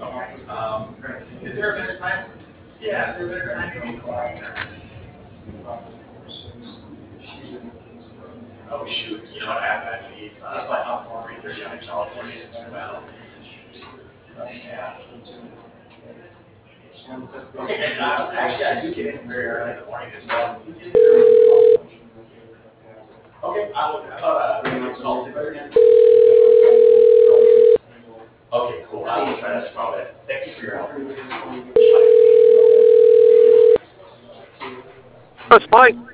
Is there a better time? Yeah, is there a better time to be quiet? Oh, shoot. You know what? I have to actually eat. It's like 3:30 on California as well. Yeah. Okay, and actually, I do get in very early in the morning as well. Okay, I will consult it. Okay, cool. I will try that tomorrow. Thank you for your help. That's Mike.